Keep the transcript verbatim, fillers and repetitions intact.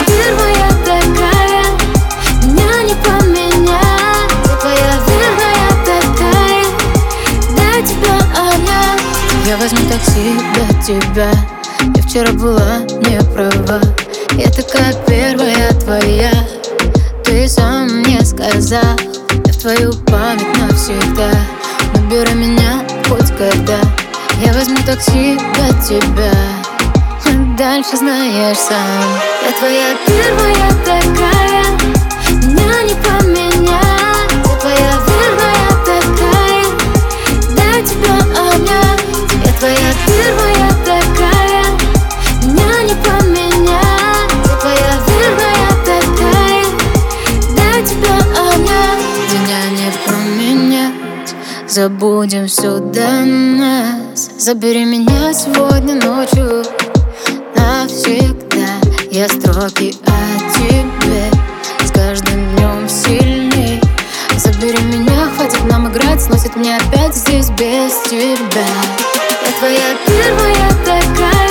первая такая, меня не поменять. Я твоя верная такая, для тебя она. Я возьму такси до тебя. Я вчера была не права. Я такая первая твоя. Ты сам мне сказал, я в твою память навсегда. Набери меня хоть когда. Я возьму такси до тебя. Дальше знаешь сам. Я твоя первая такая, меня не поменять. Я твоя верная такая, для тебя она. Я твоя первая такая, меня не поменять. Я твоя верная такая, для тебя она. Меня не променять, забудем все до нас. Забери меня сегодня ночью навсегда. Я строки о тебе с каждым днем сильней. Забери меня, хватит нам играть, сносит меня опять здесь без тебя. Я твоя первая такая,